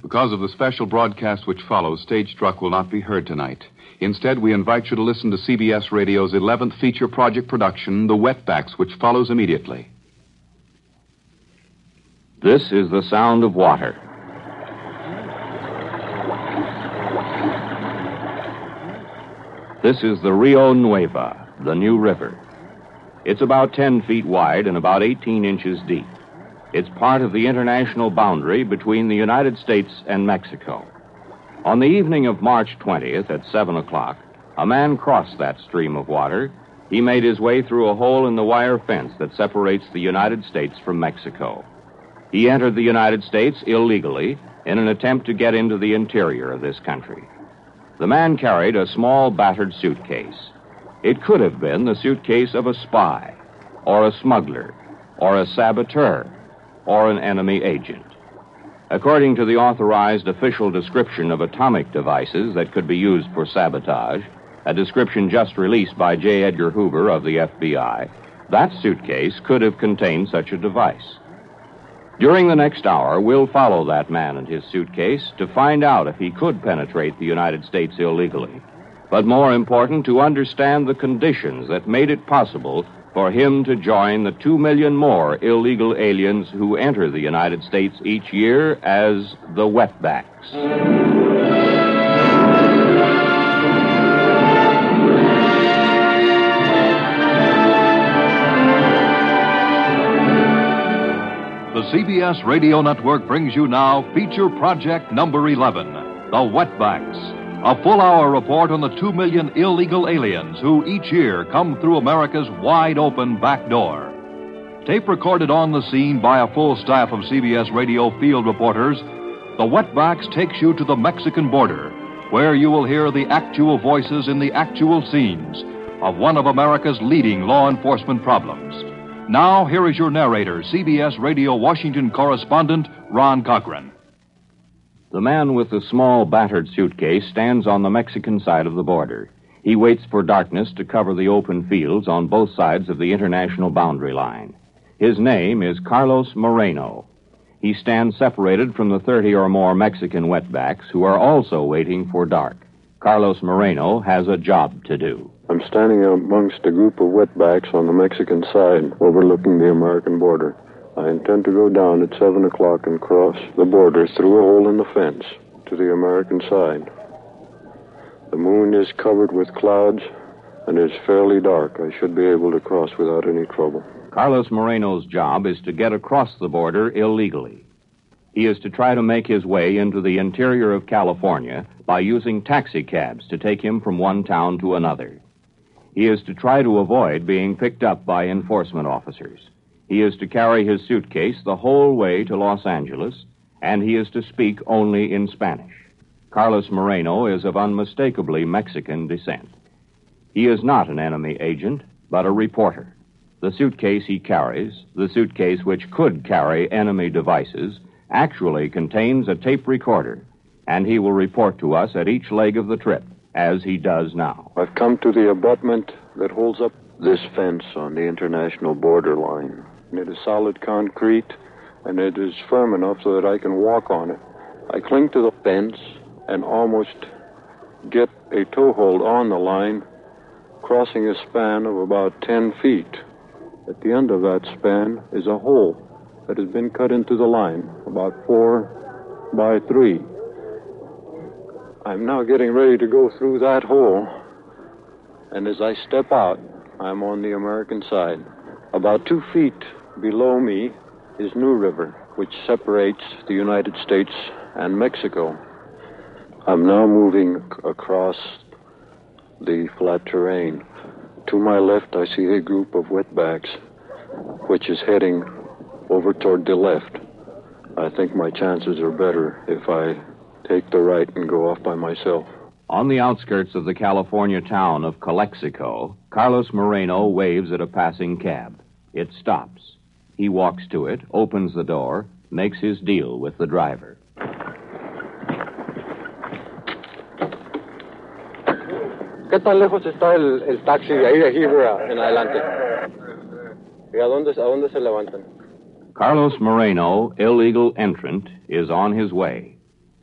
Because of the special broadcast which follows, Stage Struck will not be heard tonight. Instead, we invite you to listen to CBS Radio's 11th feature project production, The Wetbacks, which follows immediately. This is the sound of water. This is the Rio Nueva, the new river. It's about 10 feet wide and about 18 inches deep. It's part of the international boundary between the United States and Mexico. On the evening of March 20th at 7 o'clock, a man crossed that stream of water. He made his way through a hole in the wire fence that separates the United States from Mexico. He entered the United States illegally in an attempt to get into the interior of this country. The man carried a small, battered suitcase. It could have been the suitcase of a spy, or a smuggler, or a saboteur, or an enemy agent. According to the authorized official description of atomic devices that could be used for sabotage, a description just released by J. Edgar Hoover of the FBI, that suitcase could have contained such a device. During the next hour, we'll follow that man and his suitcase to find out if he could penetrate the United States illegally. But more important, to understand the conditions that made it possible for him to join the 2 million more illegal aliens who enter the United States each year as the Wetbacks. The CBS Radio Network brings you now feature project number 11, The Wetbacks. A full-hour report on the 2 million illegal aliens who each year come through America's wide-open back door. Tape recorded on the scene by a full staff of CBS Radio field reporters, The Wetbacks takes you to the Mexican border, where you will hear the actual voices in the actual scenes of one of America's leading law enforcement problems. Now, here is your narrator, CBS Radio Washington correspondent, Ron Cochran. The man with the small, battered suitcase stands on the Mexican side of the border. He waits for darkness to cover the open fields on both sides of the international boundary line. His name is Carlos Moreno. He stands separated from the 30 or more Mexican wetbacks who are also waiting for dark. Carlos Moreno has a job to do. I'm standing amongst a group of wetbacks on the Mexican side overlooking the American border. I intend to go down at 7 o'clock and cross the border through a hole in the fence to the American side. The moon is covered with clouds and is fairly dark. I should be able to cross without any trouble. Carlos Moreno's job is to get across the border illegally. He is to try to make his way into the interior of California by using taxi cabs to take him from one town to another. He is to try to avoid being picked up by enforcement officers. He is to carry his suitcase the whole way to Los Angeles, and he is to speak only in Spanish. Carlos Moreno is of unmistakably Mexican descent. He is not an enemy agent, but a reporter. The suitcase he carries, the suitcase which could carry enemy devices, actually contains a tape recorder, and he will report to us at each leg of the trip, as he does now. I've come to the abutment that holds up this fence on the international border line. It is solid concrete, and it is firm enough so that I can walk on it. I cling to the fence and almost get a toehold on the line, crossing a span of about 10 feet. At the end of that span is a hole that has been cut into the line, about 4 by 3. I'm now getting ready to go through that hole, and as I step out, I'm on the American side. About 2 feet below me is New River, which separates the United States and Mexico. I'm now moving across the flat terrain. To my left, I see a group of wetbacks, which is heading over toward the left. I think my chances are better if I take the right and go off by myself. On the outskirts of the California town of Calexico, Carlos Moreno waves at a passing cab. It stops. He walks to it, opens the door, makes his deal with the driver. ¿Qué tan lejos está el taxi de ahí de aquí en adelante? ¿Y a dónde se levantan? Carlos Moreno, illegal entrant, is on his way.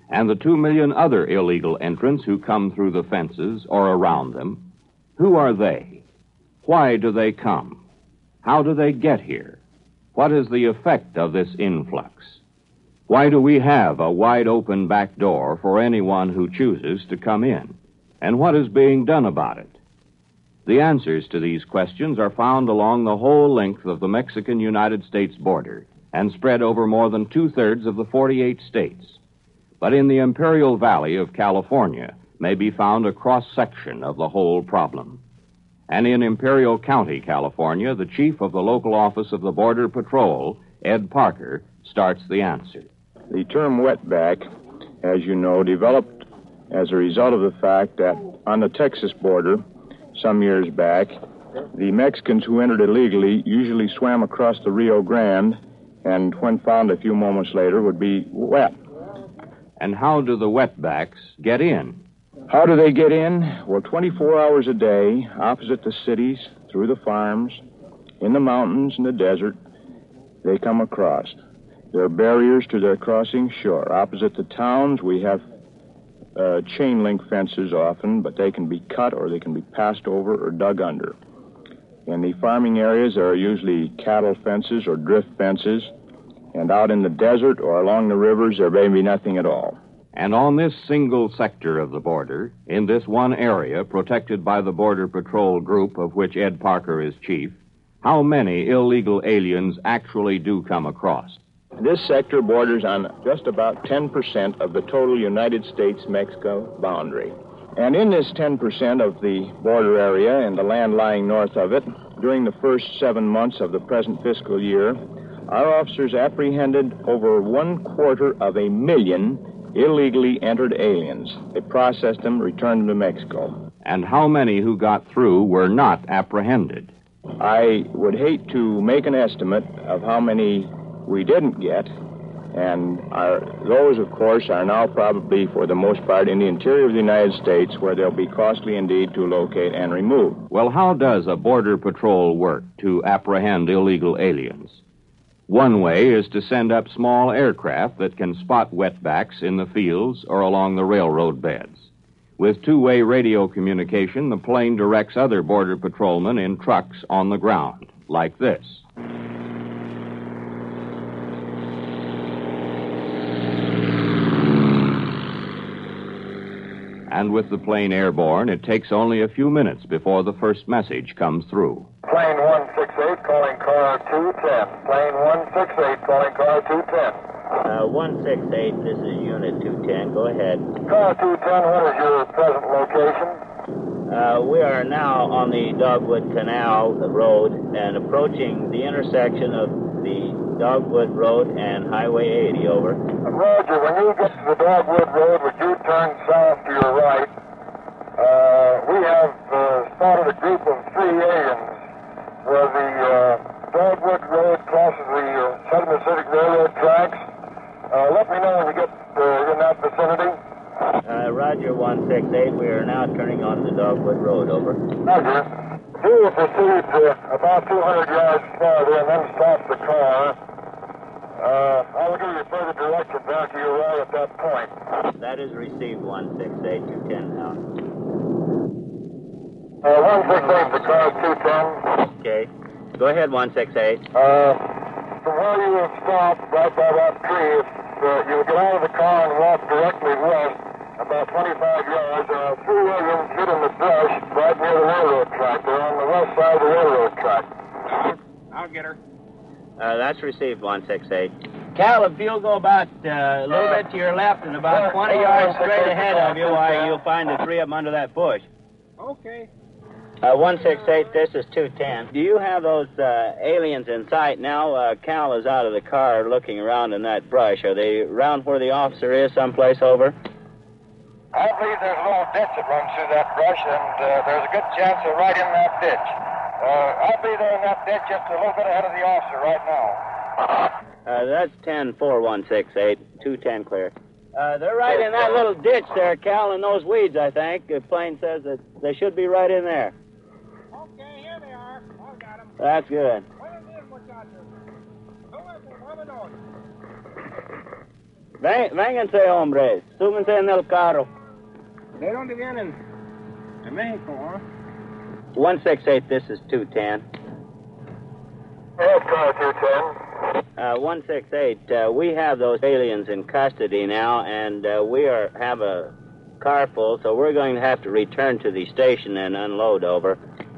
And the 2 million other illegal entrants who come through the fences or around them, who are they? Why do they come? How do they get here? What is the effect of this influx? Why do we have a wide-open back door for anyone who chooses to come in? And what is being done about it? The answers to these questions are found along the whole length of the Mexican-United States border and spread over more than 2/3 of the 48 states. But in the Imperial Valley of California may be found a cross-section of the whole problem. And in Imperial County, California, the chief of the local office of the Border Patrol, Ed Parker, starts the answer. The term wetback, as you know, developed as a result of the fact that on the Texas border, some years back, the Mexicans who entered illegally usually swam across the Rio Grande and, when found a few moments later, would be wet. And how do the wetbacks get in? How do they get in? Well, 24 hours a day, opposite the cities, through the farms, in the mountains and the desert, they come across. There are barriers to their crossing shore. Opposite the towns, we have chain link fences often, but they can be cut or they can be passed over or dug under. In the farming areas, there are usually cattle fences or drift fences, and out in the desert or along the rivers, there may be nothing at all. And on this single sector of the border, in this one area protected by the Border Patrol group of which Ed Parker is chief, how many illegal aliens actually do come across? This sector borders on just about 10% of the total United States-Mexico boundary. And in this 10% of the border area and the land lying north of it, during the first 7 months of the present fiscal year, our officers apprehended over 250,000 illegally entered aliens. They processed them, returned them to Mexico. And how many who got through were not apprehended? I would hate to make an estimate of how many we didn't get, and those, of course, are now probably, for the most part, in the interior of the United States, where they'll be costly indeed to locate and remove. Well, how does a Border Patrol work to apprehend illegal aliens? One way is to send up small aircraft that can spot wetbacks in the fields or along the railroad beds. With two-way radio communication, the plane directs other Border Patrolmen in trucks on the ground, like this. And with the plane airborne, it takes only a few minutes before the first message comes through. Plane 168 calling car 210. Plane 168 calling car 210. 168, this is Unit 210. Go ahead. Car 210, what is your present location? We are now on the Dogwood Canal Road and approaching the intersection of the Dogwood Road and Highway 80, over. Roger, when you get to the Dogwood Road, would you turn south to your right? We have spotted a group of 3 aliens where the Dogwood Road crosses the Southern Pacific Railroad tracks. Let me know when you get in that vicinity. Roger, 168. We are now turning on the Dogwood Road, over. Roger. You will proceed about 200 yards farther and then stop the car. I will give you further direction back to your right at that point. That is received, 168, 210 now. 168, the car 210. Okay. Go ahead, 168. From where you have stopped, right by that tree, you will get out of the car and walk directly west, about 25 yards. There are 3 aliens hid in the brush right near the railroad track. They're on the west side of the railroad track. I'll get her. That's received, 168. Cal, if you'll go about a little bit to your left and about 20 yards straight ahead of you, you'll find the 3 of them under that bush. Okay. 168, this is 210. Do you have those aliens in sight now? Cal is out of the car looking around in that brush. Are they around where the officer is, someplace, over? I believe there's a little ditch that runs through that brush, and there's a good chance they're right in that ditch. I'll be there in that ditch just a little bit ahead of the officer right now. That's 10-4, 168. 210 clear. They're right in that little ditch there, Cal, in those weeds, I think. The plane says that they should be right in there. Okay, here they are. I got them. That's good. Vénganse, hombres. Súbense en el carro. ¿De dónde vienen? De México, huh? 168, this is 210. Ahead, car 210. 168, we have those aliens in custody now, and we have a car full, so we're going to have to return to the station and unload. Over.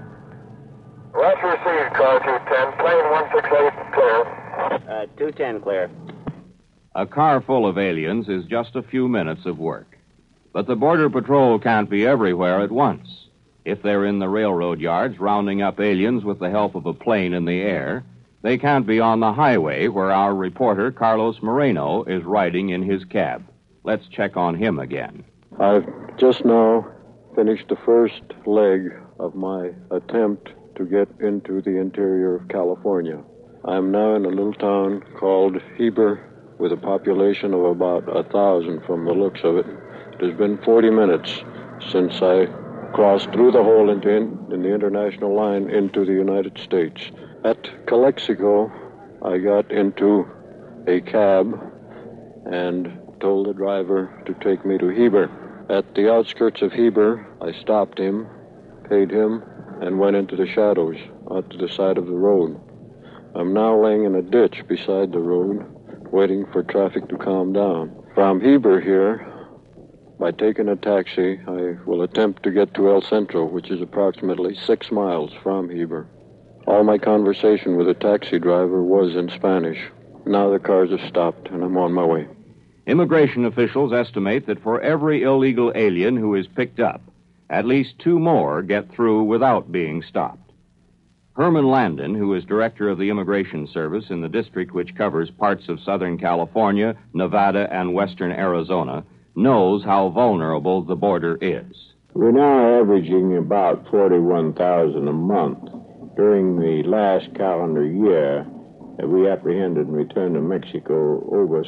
Roger received, car 210. Plane 168 clear. 210 clear. A car full of aliens is just a few minutes of work. But the Border Patrol can't be everywhere at once. If they're in the railroad yards rounding up aliens with the help of a plane in the air, they can't be on the highway where our reporter, Carlos Moreno, is riding in his cab. Let's check on him again. I've just now finished the first leg of my attempt to get into the interior of California. I'm now in a little town called Heber with a population of about 1,000 from the looks of it. It has been 40 minutes since I crossed through the hole in the international line into the United States. At Calexico, I got into a cab and told the driver to take me to Heber. At the outskirts of Heber, I stopped him, paid him, and went into the shadows out to the side of the road. I'm now laying in a ditch beside the road, waiting for traffic to calm down. From Heber here, by taking a taxi, I will attempt to get to El Centro, which is approximately 6 miles from Heber. All my conversation with the taxi driver was in Spanish. Now the cars have stopped, and I'm on my way. Immigration officials estimate that for every illegal alien who is picked up, at least 2 more get through without being stopped. Herman Landon, who is director of the Immigration Service in the district which covers parts of Southern California, Nevada, and western Arizona, knows how vulnerable the border is. We're now averaging about 41,000 a month. During the last calendar year, we apprehended and returned to Mexico over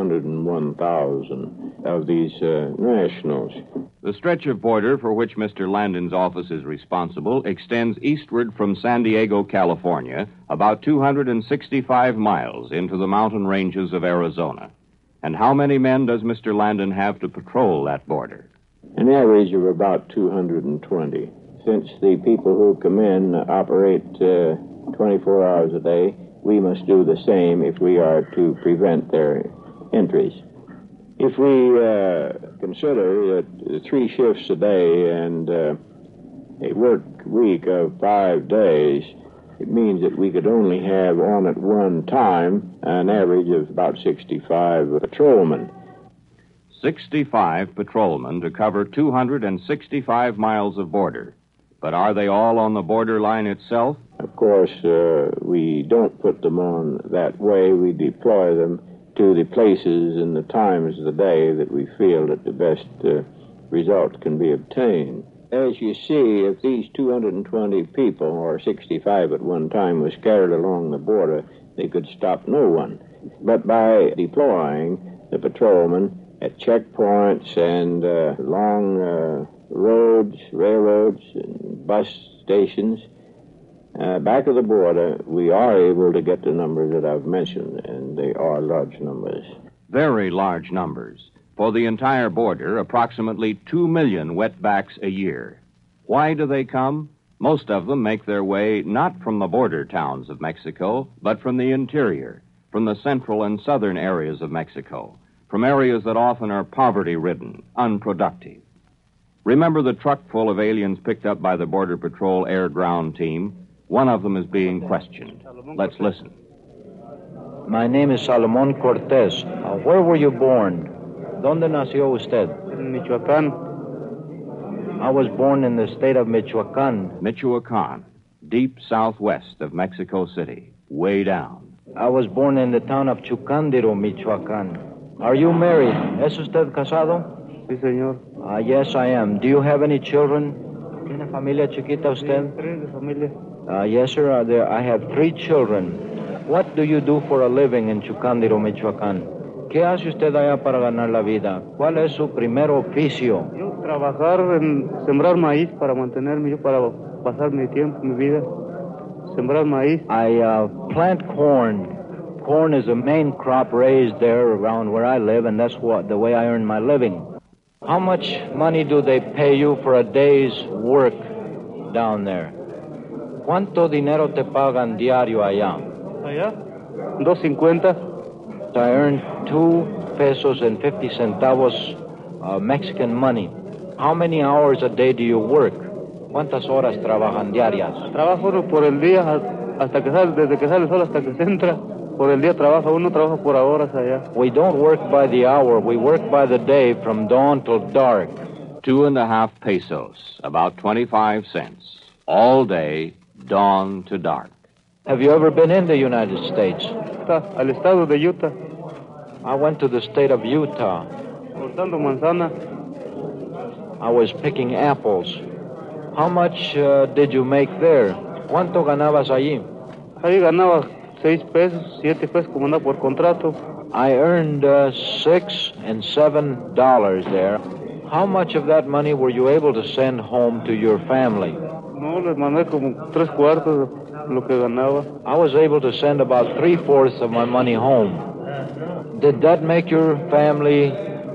601,000 of these nationals. The stretch of border for which Mr. Landon's office is responsible extends eastward from San Diego, California, about 265 miles into the mountain ranges of Arizona. And how many men does Mr. Landon have to patrol that border? An average of about 220. Since the people who come in operate 24 hours a day, we must do the same if we are to prevent their entries. If we consider that 3 shifts a day and a work week of 5 days, it means that we could only have on at one time an average of about 65 patrolmen. 65 patrolmen to cover 265 miles of border. But are they all on the borderline itself? Of course, we don't put them on that way. We deploy them to the places and the times of the day that we feel that the best results can be obtained. As you see, if these 220 people, or 65 at one time, were scattered along the border, they could stop no one. But by deploying the patrolmen at checkpoints and long roads, railroads, and bus stations, back of the border, we are able to get the numbers that I've mentioned, and they are large numbers. Very large numbers. For the entire border, approximately 2 million wetbacks a year. Why do they come? Most of them make their way not from the border towns of Mexico, but from the interior, from the central and southern areas of Mexico, from areas that often are poverty-ridden, unproductive. Remember the truck full of aliens picked up by the Border Patrol air-ground team? One of them is being questioned. Let's listen. My name is Salomón Cortés. Where were you born? ¿Dónde nació usted? En Michoacán. I was born in the state of Michoacán. Michoacán, deep southwest of Mexico City, way down. I was born in the town of Chucándiro, Michoacán. Are you married? ¿Es usted casado? Sí, señor. Yes, I am. Do you have any children? ¿Tiene familia chiquita usted? Sí, familia. Yes, sir. I have 3 children. What do you do for a living in Chucándiro, Michoacán? ¿Qué hace usted allá para ganar la vida? ¿Cuál es su primer oficio? Yo trabajar en sembrar maíz para mantenerme, yo para pasar mi tiempo, mi vida. Sembrar maíz. I plant corn Corn is the main crop raised there around where I live, and that's the way I earn my living. How much money do they pay you for a day's work down there? ¿Cuánto dinero te pagan diario allá? Allá, 2.50. I earn 2 pesos and 50 centavos Mexican money. How many hours a day do you work? ¿Cuántas horas trabajan diarias? Trabaja uno por el día hasta que sale, desde que sale el sol hasta que se entra. Por el día trabaja por horas allá. We don't work by the hour. We work by the day from dawn till dark. 2.5 pesos, about 25 cents, all day, dawn to dark. Have you ever been in the United States? Al estado de Utah. I went to the state of Utah. Cortando manzana. I was picking apples. How much did you make there? ¿Cuánto ganabas allí? Ahí ganaba 6 pesos, 7 pesos como andaba por contrato. I earned $6 and $7 there. How much of that money were you able to send home to your family? No, les mandé como 3/4 de lo que ganaba. I was able to send about 3/4 of my money home. Did that make your family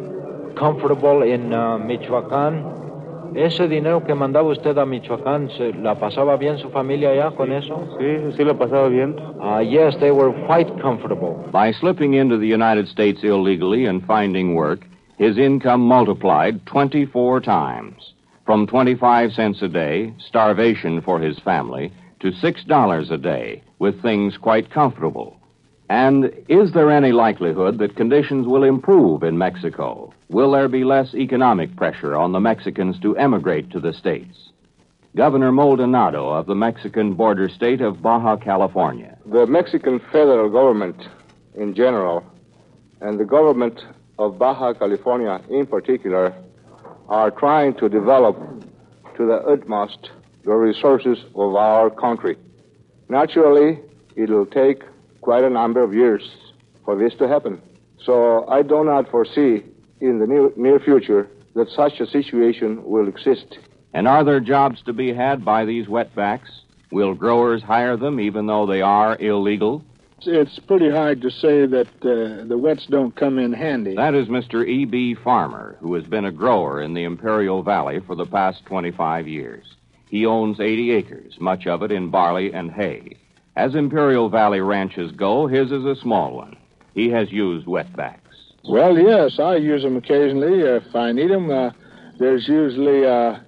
comfortable in Michoacán? ¿Ese dinero que mandaba usted a Michoacán, la pasaba bien su familia allá con eso? Sí la pasaba bien. Yes, they were quite comfortable. By slipping into the United States illegally and finding work, his income multiplied 24 times. From 25 cents a day, starvation for his family, to $6 a day, with things quite comfortable. And is there any likelihood that conditions will improve in Mexico? Will there be less economic pressure on the Mexicans to emigrate to the States? Governor Maldonado of the Mexican border state of Baja California. The Mexican federal government in general, and the government of Baja California in particular, are trying to develop to the utmost the resources of our country. Naturally, it'll take quite a number of years for this to happen. So I do not foresee in the near future that such a situation will exist. And are there jobs to be had by these wetbacks? Will growers hire them even though they are illegal? It's pretty hard to say that the wets don't come in handy. That is Mr. E.B. Farmer, who has been a grower in the Imperial Valley for the past 25 years. He owns 80 acres, much of it in barley and hay. As Imperial Valley ranches go, his is a small one. He has used wetbacks. Well, yes, I use them occasionally if I need them. There's usually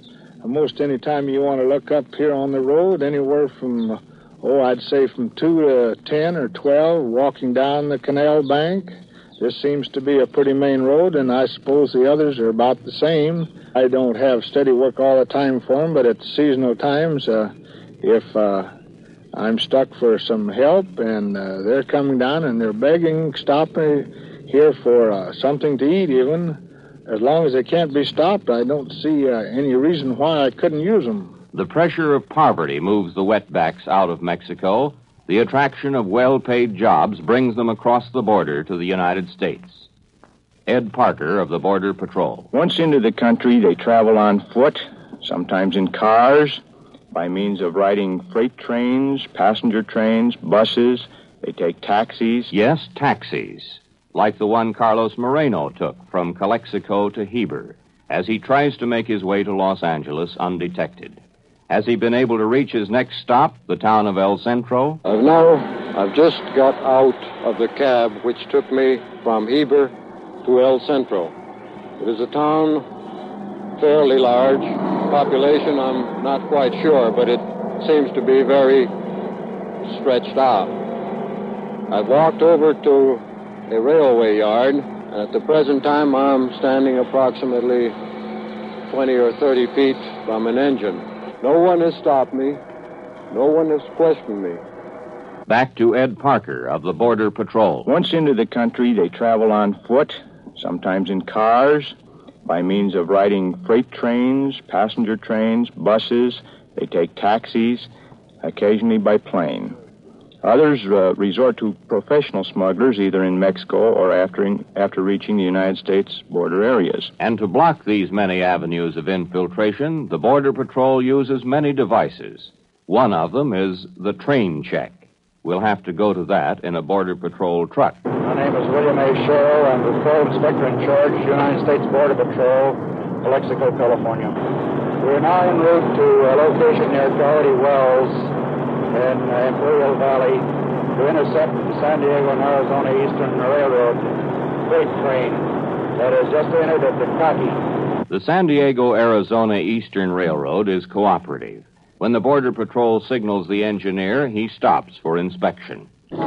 most any time you want to look up here on the road, anywhere from, I'd say from 2 to 10 or 12, walking down the canal bank. This seems to be a pretty main road, and I suppose the others are about the same. I don't have steady work all the time for them, but at seasonal times, if I'm stuck for some help, and they're coming down and they're begging, stop me here for something to eat even. As long as they can't be stopped, I don't see any reason why I couldn't use them. The pressure of poverty moves the wetbacks out of Mexico. The attraction of well-paid jobs brings them across the border to the United States. Ed Parker of the Border Patrol. Once into the country, they travel on foot, sometimes in cars, by means of riding freight trains, passenger trains, buses. They take taxis. Yes, taxis, like the one Carlos Moreno took from Calexico to Heber, as he tries to make his way to Los Angeles undetected. Has he been able to reach his next stop, the town of El Centro? I've just got out of the cab which took me from Heber to El Centro. It is a town fairly large. Population, I'm not quite sure, but it seems to be very stretched out. I've walked over to a railway yard, and at the present time I'm standing approximately 20 or 30 feet from an engine. No one has stopped me. No one has questioned me. Back to Ed Parker of the Border Patrol. Once into the country, they travel on foot, sometimes in cars, by means of riding freight trains, passenger trains, buses. They take taxis, occasionally by plane. Others resort to professional smugglers, either in Mexico or after reaching the United States border areas. And to block these many avenues of infiltration, the Border Patrol uses many devices. One of them is the train check. We'll have to go to that in a Border Patrol truck. My name is William A. Sherrill. I'm the Patrol Inspector in Charge, United States Border Patrol, Calexico, California. We're now en route to a location near Doherty Wells in Imperial Valley to intercept the San Diego and Arizona Eastern Railroad freight train that has just entered at Tecate. The San Diego-Arizona Eastern Railroad is cooperative. When the Border Patrol signals the engineer, he stops for inspection. Okay,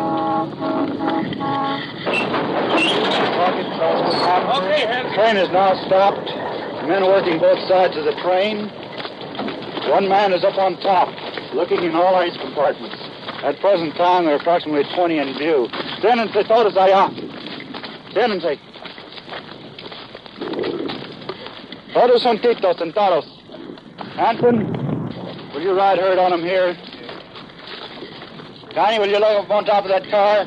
the train is now stopped. Men working both sides of the train. One man is up on top, looking in all 8 compartments. At present time, there are approximately 20 in view. Déjense todos allá. Déjense. Todos juntitos, sentados. Anton, will you ride herd on them here? Connie, will you look up on top of that car?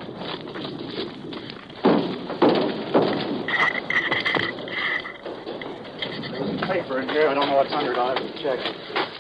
There's some paper in here. I don't know what's under it. I'll have to check it.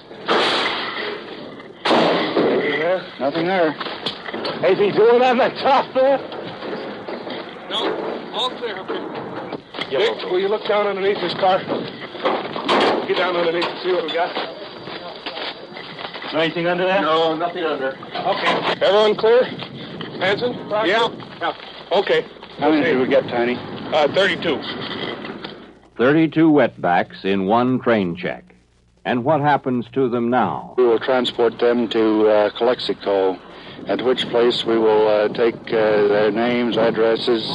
Anything there? Nothing there. Is he doing on the top there? No, all clear up here. Dick, will you look down underneath this car? Get down underneath and see what we got. Anything under there? No, nothing under. Okay. Everyone clear? Hanson? Yeah. Okay. How many did we get, Tiny? 32. 32 wetbacks in one train check. And what happens to them now? We will transport them to Calexico, at which place we will take their names, addresses,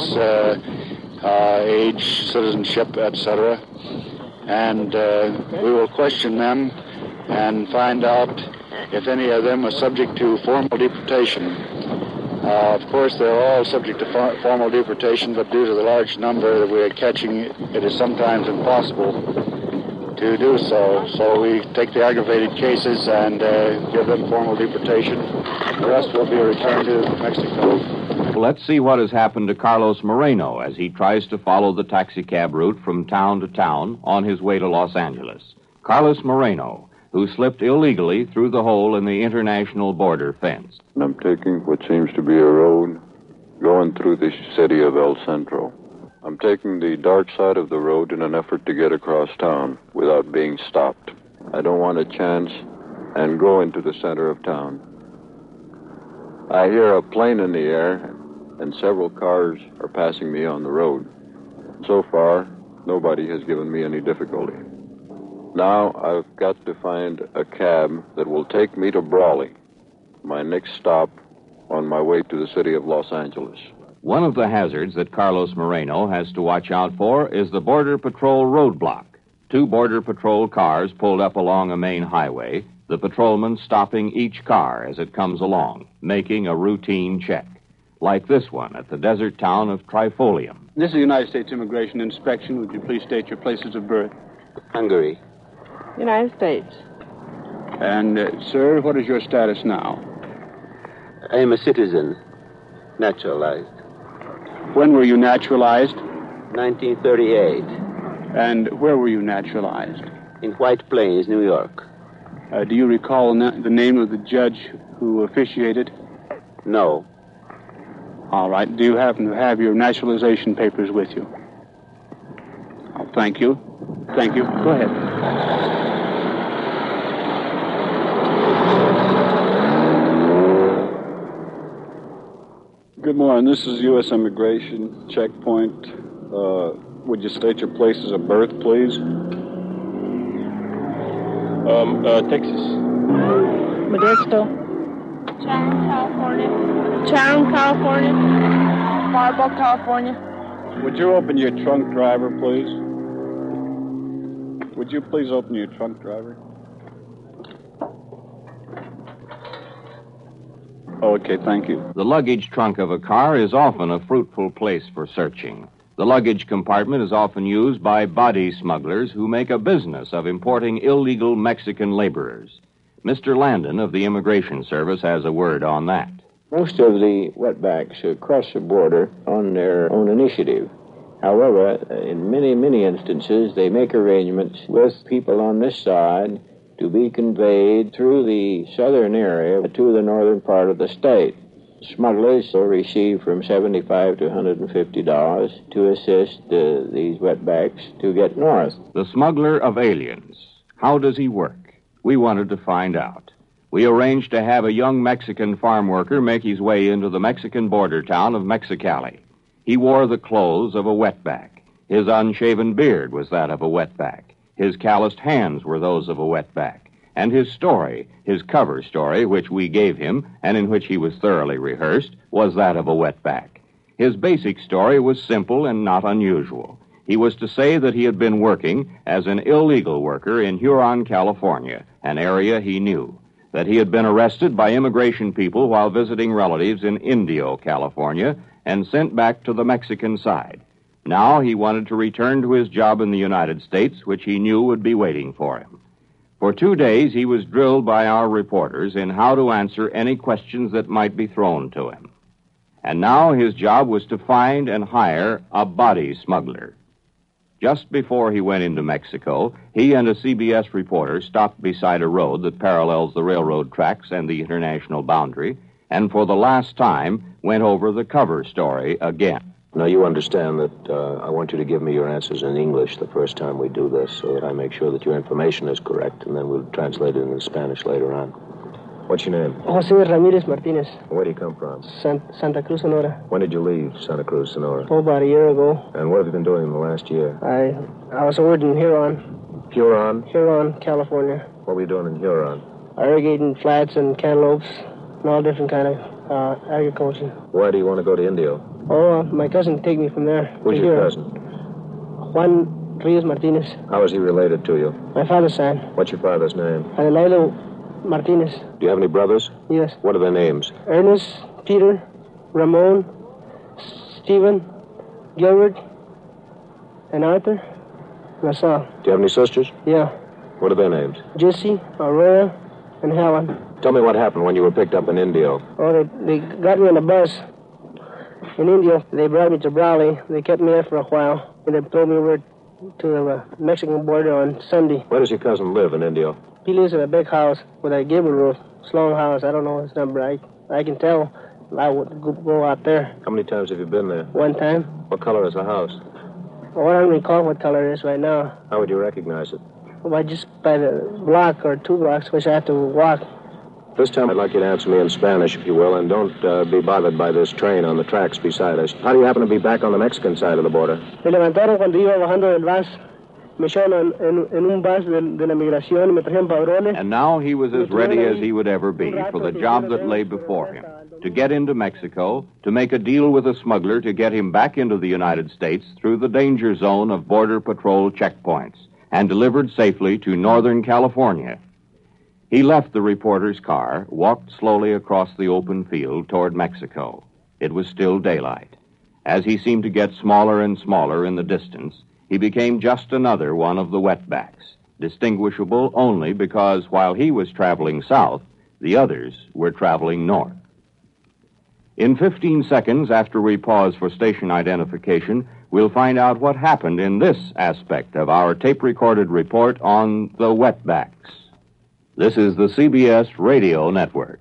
age, citizenship, etc. And we will question them and find out if any of them are subject to formal deportation. Of course, they're all subject to formal deportation, but due to the large number that we are catching, it is sometimes impossible to do so. So we take the aggravated cases and give them formal deportation. The rest will be returned to Mexico. Let's see what has happened to Carlos Moreno as he tries to follow the taxicab route from town to town on his way to Los Angeles. Carlos Moreno, who slipped illegally through the hole in the international border fence. I'm taking what seems to be a road going through the city of El Centro. I'm taking the dark side of the road in an effort to get across town without being stopped. I don't want a chance and go into the center of town. I hear a plane in the air, and several cars are passing me on the road. So far, nobody has given me any difficulty. Now I've got to find a cab that will take me to Brawley, my next stop on my way to the city of Los Angeles. One of the hazards that Carlos Moreno has to watch out for is the Border Patrol roadblock. 2 Border Patrol cars pulled up along a main highway, the patrolman stopping each car as it comes along, making a routine check, like this one at the desert town of Trifolium. This is the United States Immigration Inspection. Would you please state your places of birth? Hungary. United States. And, sir, what is your status now? I am a citizen, naturalized. When were you naturalized? 1938. And where were you naturalized? In White Plains, New York. Do you recall the name of the judge who officiated? No. All right. Do you happen to have your naturalization papers with you? Oh, thank you. Thank you. Go ahead. Good morning. This is U.S. Immigration Checkpoint. Would you state your places of birth, please? Texas. Modesto. Chatham, California. Marble, California. Would you open your trunk, driver, please? Would you please open your trunk, driver? Okay, thank you. The luggage trunk of a car is often a fruitful place for searching. The luggage compartment is often used by body smugglers who make a business of importing illegal Mexican laborers. Mr. Landon of the Immigration Service has a word on that. Most of the wetbacks cross the border on their own initiative. However, in many instances, they make arrangements with people on this side to be conveyed through the southern area to the northern part of the state. Smugglers will receive from $75 to $150 to assist these wetbacks to get north. The smuggler of aliens. How does he work? We wanted to find out. We arranged to have a young Mexican farm worker make his way into the Mexican border town of Mexicali. He wore the clothes of a wetback. His unshaven beard was that of a wetback. His calloused hands were those of a wetback. And his story, his cover story, which we gave him, and in which he was thoroughly rehearsed, was that of a wetback. His basic story was simple and not unusual. He was to say that he had been working as an illegal worker in Huron, California, an area he knew. That he had been arrested by immigration people while visiting relatives in Indio, California, and sent back to the Mexican side. Now he wanted to return to his job in the United States, which he knew would be waiting for him. For 2 days, he was drilled by our reporters in how to answer any questions that might be thrown to him. And now his job was to find and hire a body smuggler. Just before he went into Mexico, he and a CBS reporter stopped beside a road that parallels the railroad tracks and the international boundary, and for the last time went over the cover story again. Now, you understand that I want you to give me your answers in English the first time we do this so that I make sure that your information is correct, and then we'll translate it into Spanish later on. What's your name? Jose Ramirez Martinez. Where do you come from? Santa Cruz, Sonora. When did you leave Santa Cruz, Sonora? Oh, about a year ago. And what have you been doing in the last year? I was over in Huron. Huron? Huron, California. What were you doing in Huron? Irrigating flats and cantaloupes and all different kind of agriculture. Why do you want to go to Indio? Oh, my cousin take me from there. Who's your cousin? Juan Reyes Martinez. How is he related to you? My father's son. What's your father's name? Adelaido Martinez. Do you have any brothers? Yes. What are their names? Ernest, Peter, Ramon, Stephen, Gilbert, and Arthur, LaSalle. Do you have any sisters? Yeah. What are their names? Jesse, Aurora, and Helen. Tell me what happened when you were picked up in Indio. Oh, they got me on a bus in Indio. They brought me to Brawley. They kept me there for a while, and they told me over to the Mexican border on Sunday. Where does your cousin live in Indio? He lives in a big house with a gable roof, long house. I don't know his number. I can tell. I would go out there. How many times have you been there? One time. What color is the house? Oh, I don't recall what color it is right now. How would you recognize it? Well, just by the block or 2 blocks, which I have to walk. This time I'd like you to answer me in Spanish, if you will, and don't be bothered by this train on the tracks beside us. How do you happen to be back on the Mexican side of the border? Me levantaron cuando iba bajando del bus. Me echaron en un bus de la migración, me trajeron padrones. And now he was as ready as he would ever be for the job that lay before him. To get into Mexico, to make a deal with a smuggler to get him back into the United States through the danger zone of Border Patrol checkpoints and delivered safely to Northern California. He left the reporter's car, walked slowly across the open field toward Mexico. It was still daylight. As he seemed to get smaller and smaller in the distance, he became just another one of the wetbacks, distinguishable only because while he was traveling south, the others were traveling north. In 15 seconds after we pause for station identification, we'll find out what happened in this aspect of our tape-recorded report on the wetbacks. This is the CBS Radio Network.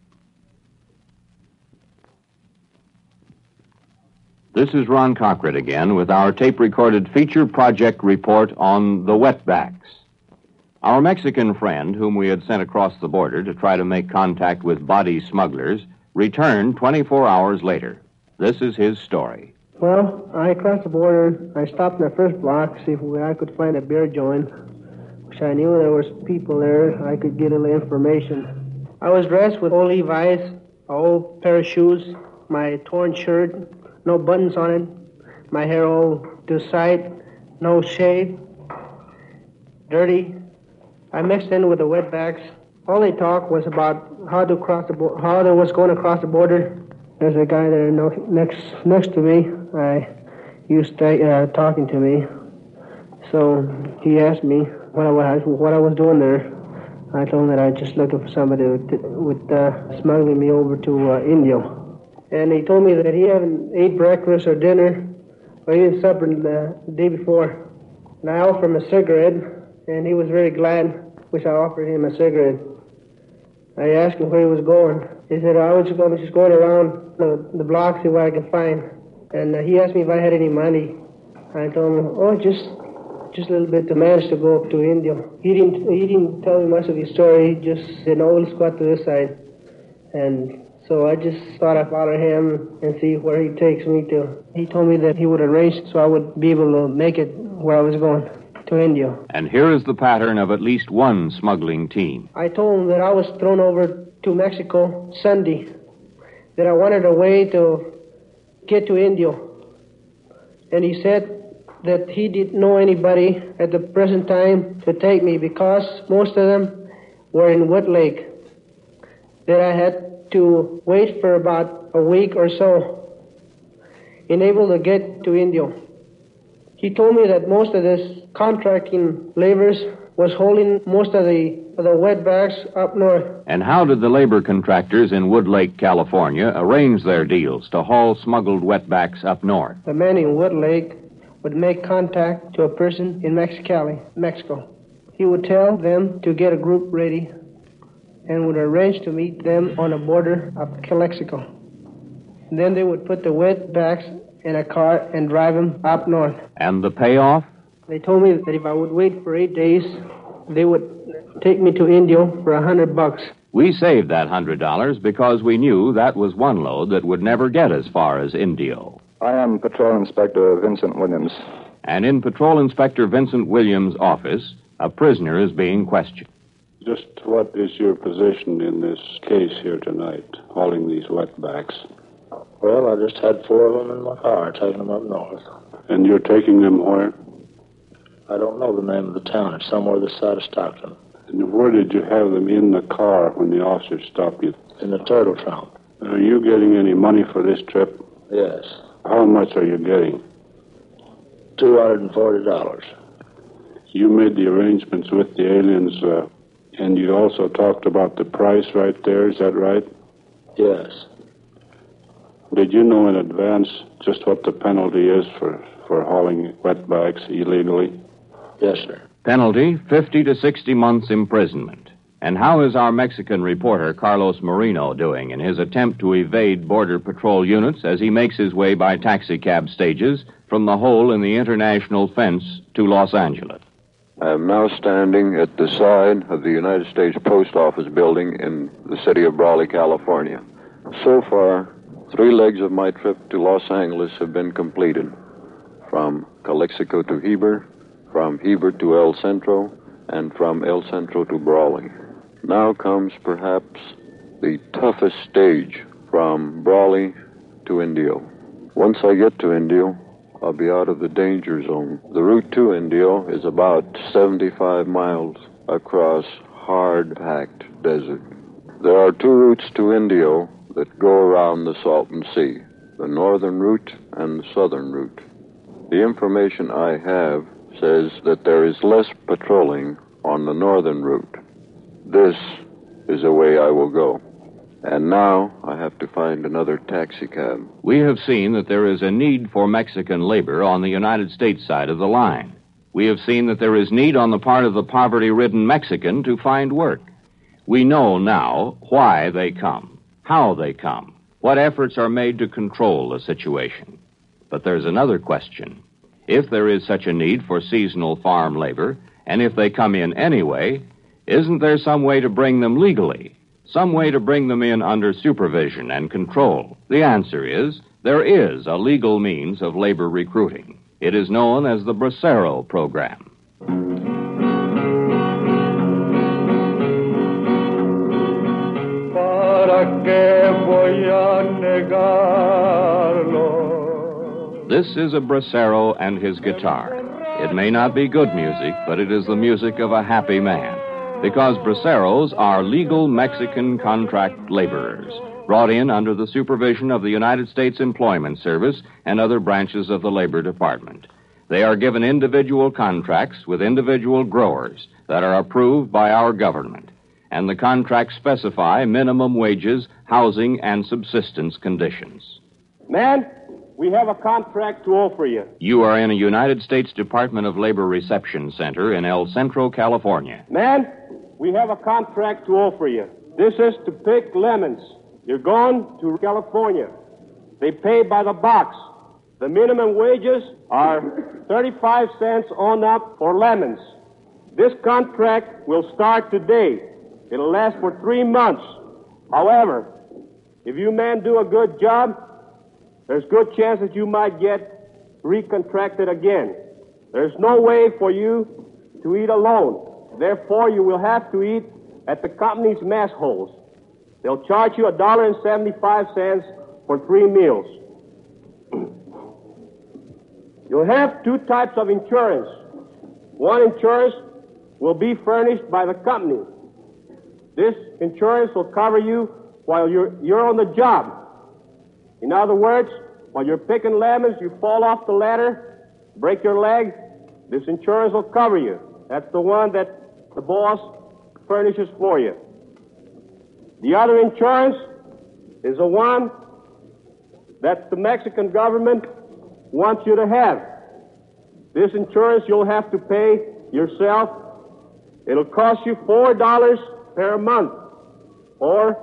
This is Ron Cochran again with our tape-recorded feature project report on the wetbacks. Our Mexican friend, whom we had sent across the border to try to make contact with body smugglers, returned 24 hours later. This is his story. Well, I crossed the border. I stopped in the first block to see if I could find a beer joint, which I knew there was people there. I could get a little information. I was dressed with old Levi's, an old pair of shoes, my torn shirt, no buttons on it, my hair all to the side, no shave, dirty. I mixed in with the wetbacks. All they talked was about how to cross the border, how they was going to cross the border. There's a guy there next to me. He was talking to me. So he asked me what I was doing there. I told him that I was just looking for somebody with smuggling me over to Indio. And he told me that he hadn't ate breakfast or dinner or even supper the day before. And I offered him a cigarette, and he was very glad. which I offered him a cigarette. I asked him where he was going. He said, I was just going around the block, see what I can find. And he asked me if I had any money. I told him, just a little bit to manage to go up to India. He didn't tell me much of his story. He just said, no, let's go out to this side. And so I just thought I'd follow him and see where he takes me to. He told me that he would arrange so I would be able to make it where I was going, to India. And here is the pattern of at least one smuggling team. I told him that I was thrown over to Mexico Sunday, that I wanted a way to get to India. And he said that he didn't know anybody at the present time to take me because most of them were in Wood Lake, that I had to wait for about a week or so in able to get to India. He told me that most of this contracting laborers was holding most of the wetbacks up north. And how did the labor contractors in Wood Lake, California, arrange their deals to haul smuggled wetbacks up north? The man in Wood Lake would make contact to a person in Mexicali, Mexico. He would tell them to get a group ready and would arrange to meet them on the border of Calexico. And then they would put the wetbacks in a car and drive them up north. And the payoff? They told me that if I would wait for 8 days, they would take me to India for $100. We saved that $100 because we knew that was one load that would never get as far as Indio. I am Patrol Inspector Vincent Williams. And in Patrol Inspector Vincent Williams' office, a prisoner is being questioned. Just what is your position in this case here tonight, hauling these wetbacks? Well, I just had 4 of them in my car, taking them up north. And you're taking them where? I don't know the name of the town. It's somewhere this side of Stockton. And where did you have them in the car when the officers stopped you? In the turtle trunk. Are you getting any money for this trip? Yes. How much are you getting? $240. You made the arrangements with the aliens, and you also talked about the price right there, is that right? Yes. Did you know in advance just what the penalty is for hauling wetbacks illegally? Yes, sir. Penalty, 50 to 60 months imprisonment. And how is our Mexican reporter, Carlos Marino, doing in his attempt to evade Border Patrol units as he makes his way by taxicab stages from the hole in the international fence to Los Angeles? I am now standing at the side of the United States Post Office building in the city of Brawley, California. So far, 3 legs of my trip to Los Angeles have been completed. From Calexico to Heber, from Heber to El Centro, and from El Centro to Brawley. Now comes perhaps the toughest stage, from Brawley to Indio. Once I get to Indio, I'll be out of the danger zone. The route to Indio is about 75 miles across hard-packed desert. There are 2 routes to Indio that go around the Salton Sea, the northern route and the southern route. The information I have says that there is less patrolling on the northern route. This is the way I will go. And now I have to find another taxicab. We have seen that there is a need for Mexican labor on the United States side of the line. We have seen that there is need on the part of the poverty-ridden Mexican to find work. We know now why they come, how they come, what efforts are made to control the situation. But there's another question. If there is such a need for seasonal farm labor, and if they come in anyway, isn't there some way to bring them legally? Some way to bring them in under supervision and control? The answer is, there is a legal means of labor recruiting. It is known as the Bracero Program. ¿Para qué voy a negarlo? This is a bracero and his guitar. It may not be good music, but it is the music of a happy man. Because braceros are legal Mexican contract laborers, brought in under the supervision of the United States Employment Service and other branches of the Labor Department. They are given individual contracts with individual growers that are approved by our government. And the contracts specify minimum wages, housing, and subsistence conditions. Man, we have a contract to offer you. You are in a United States Department of Labor reception center in El Centro, California. Man, we have a contract to offer you. This is to pick lemons. You're going to California. They pay by the box. The minimum wages are 35 cents on up for lemons. This contract will start today. It'll last for 3 months. However, if you men do a good job, there's good chance that you might get recontracted again. There's no way for you to eat alone. Therefore, you will have to eat at the company's mess holes. They'll charge you $1.75 for 3 meals. You'll have 2 types of insurance. One insurance will be furnished by the company. This insurance will cover you while you're on the job. In other words, while you're picking lemons, you fall off the ladder, break your leg, this insurance will cover you. That's the one that the boss furnishes for you. The other insurance is the one that the Mexican government wants you to have. This insurance you'll have to pay yourself. It'll cost you $4 per month, or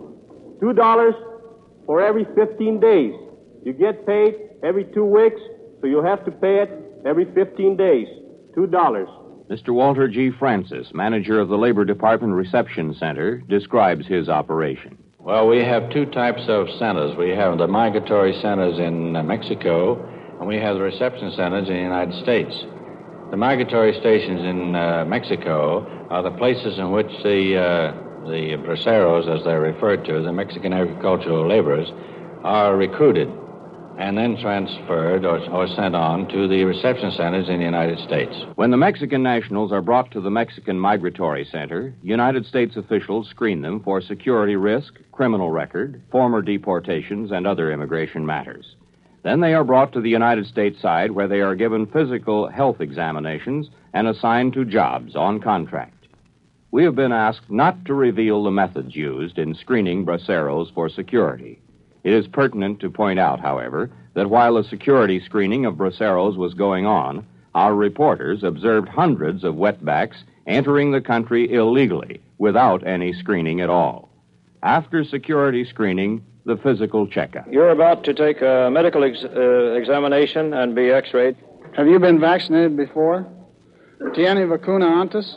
$2 for every 15 days. You get paid every 2 weeks, so you'll have to pay it every 15 days, $2. Mr. Walter G. Francis, manager of the Labor Department Reception Center, describes his operation. Well, we have 2 types of centers. We have the migratory centers in Mexico, and we have the reception centers in the United States. The migratory stations in Mexico are the places in which the braceros, as they're referred to, the Mexican agricultural laborers, are recruited and then transferred or sent on to the reception centers in the United States. When the Mexican nationals are brought to the Mexican Migratory Center, United States officials screen them for security risk, criminal record, former deportations, and other immigration matters. Then they are brought to the United States side, where they are given physical health examinations and assigned to jobs on contract. We have been asked not to reveal the methods used in screening braceros for security. It is pertinent to point out, however, that while a security screening of braceros was going on, our reporters observed hundreds of wetbacks entering the country illegally without any screening at all. After security screening, the physical checkup. You're about to take a medical examination and be x-rayed. Have you been vaccinated before? ¿Tiene vacuna antes?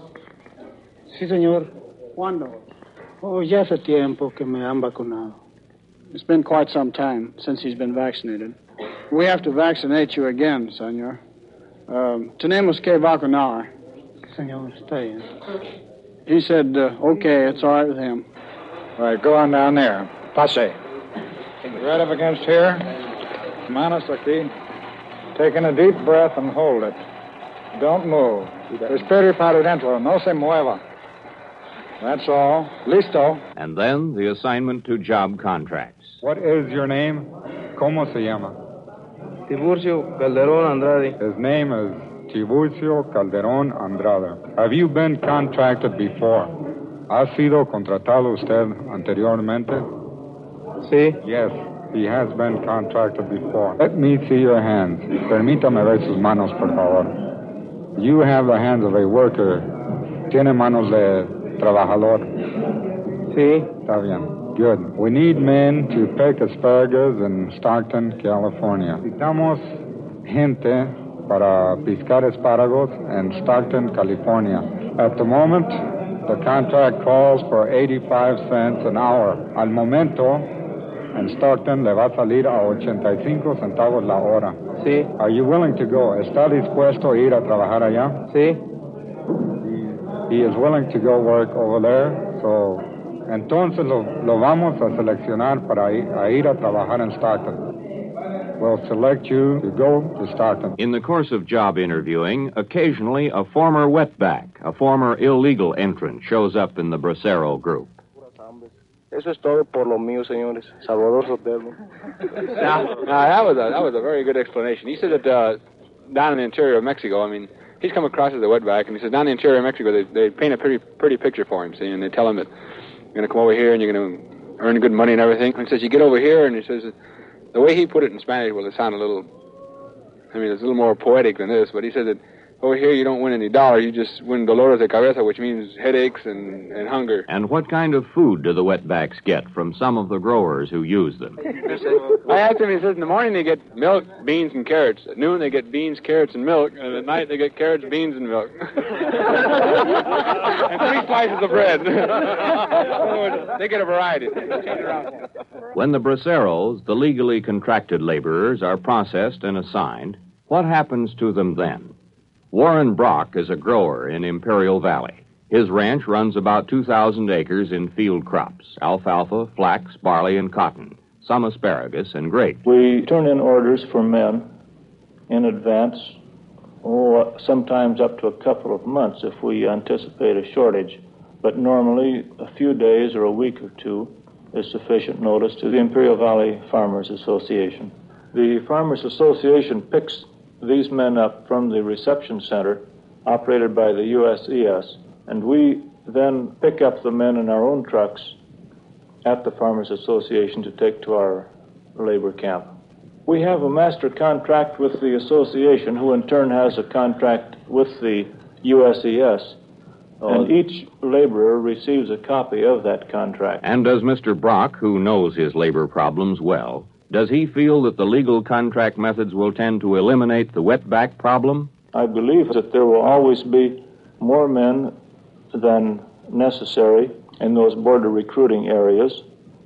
Sí, señor. ¿Cuándo? Oh, ya hace tiempo que me han vacunado. It's been quite some time since he's been vaccinated. We have to vaccinate you again, senor. Tenemos que vacunar. Señor, está bien. He said, okay, it's all right with him. All right, go on down there. Pase. Right up against here. Manos aquí. Taking a deep breath and hold it. Don't move. Respire para dentro. No se mueva. That's all. Listo. And then the assignment to job contracts. What is your name? ¿Cómo se llama? Tiburcio Calderón Andrade. His name is Tiburcio Calderón Andrade. Have you been contracted before? ¿Ha sido contratado usted anteriormente? Sí. Yes, he has been contracted before. Let me see your hands. Permítame ver sus manos, por favor. You have the hands of a worker. ¿Tiene manos de trabajador? Sí. Está bien. Good. We need men to pick asparagus in Stockton, California. Necesitamos gente para piscar espárragos in Stockton, California. At the moment, the contract calls for 85 cents an hour. Al momento, en Stockton le va a salir a 85 centavos la hora. Sí. Are you willing to go? ¿Está dispuesto a ir a trabajar allá? Sí. He is willing to go work over there, so entonces lo vamos a seleccionar para ir a trabajar en Stockton. We'll select you to go to Stockton. In the course of job interviewing, occasionally a former wetback, a former illegal entrant, shows up in the bracero group. Eso es todo por lo mío, señores. Salvador Sotelo. That was a very good explanation. He said that down in the interior of Mexico, I mean, he's come across as a wetback, and he says down in the interior of Mexico, they paint a pretty picture for him, see, and they tell him that you're going to come over here and you're going to earn good money and everything. And he says, you get over here, and he says, the way he put it in Spanish, well, it sounded a little, I mean, it's a little more poetic than this, but he said that Over here, you don't win any dollars. You just win dolores de cabeza, which means headaches and hunger. And what kind of food do the wetbacks get from some of the growers who use them? I asked him, he says, in the morning they get milk, beans, and carrots. At noon they get beans, carrots, and milk. And at night they get carrots, beans, and milk. And 3 slices of bread. They get a variety. Change it around. When the braceros, the legally contracted laborers, are processed and assigned, what happens to them then? Warren Brock is a grower in Imperial Valley. His ranch runs about 2,000 acres in field crops: alfalfa, flax, barley, and cotton, some asparagus, and grapes. We turn in orders for men in advance, sometimes up to a couple of months if we anticipate a shortage. But normally, a few days or a week or two is sufficient notice to the Imperial Valley Farmers Association. The Farmers Association picks these men up from the reception center operated by the USES, and we then pick up the men in our own trucks at the Farmers Association to take to our labor camp. We have a master contract with the association, who in turn has a contract with the USES, and each laborer receives a copy of that contract. And does Mr. Brock, who knows his labor problems well, does he feel that the legal contract methods will tend to eliminate the wetback problem? I believe that there will always be more men than necessary in those border recruiting areas,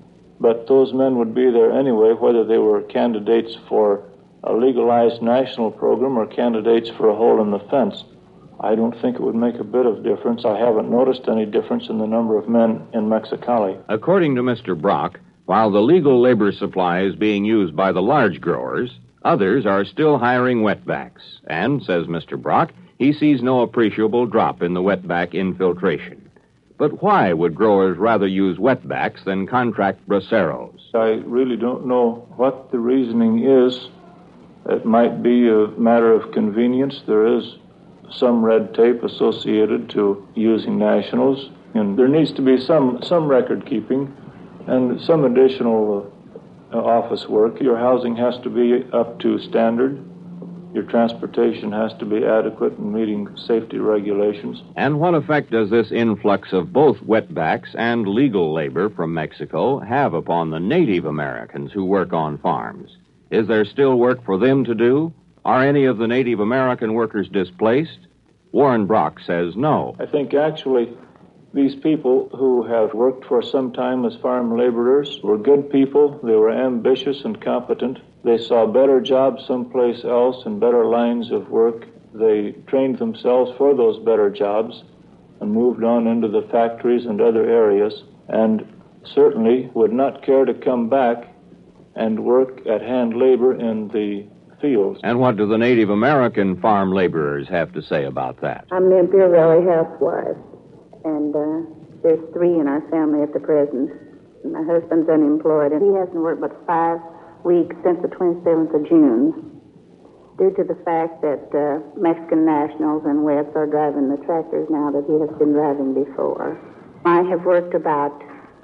but those men would be there anyway, whether they were candidates for a legalized national program or candidates for a hole in the fence. I don't think it would make a bit of difference. I haven't noticed any difference in the number of men in Mexicali. According to Mr. Brock, while the legal labor supply is being used by the large growers, others are still hiring wetbacks. And, says Mr. Brock, he sees no appreciable drop in the wetback infiltration. But why would growers rather use wetbacks than contract braceros? I really don't know what the reasoning is. It might be a matter of convenience. There is some red tape associated to using nationals, and there needs to be some record keeping and some additional office work. Your housing has to be up to standard. Your transportation has to be adequate in meeting safety regulations. And what effect does this influx of both wetbacks and legal labor from Mexico have upon the Native Americans who work on farms? Is there still work for them to do? Are any of the Native American workers displaced? Warren Brock says no. I think actually these people who have worked for some time as farm laborers were good people. They were ambitious and competent. They saw better jobs someplace else and better lines of work. They trained themselves for those better jobs and moved on into the factories and other areas, and certainly would not care to come back and work at hand labor in the fields. And what do the Native American farm laborers have to say about that? I'm the Imperial Valley housewife, and there's 3 in our family at the present. My husband's unemployed, and he hasn't worked but 5 weeks since the 27th of June, due to the fact that Mexican nationals and West are driving the tractors now that he has been driving before. I have worked about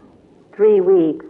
3 weeks,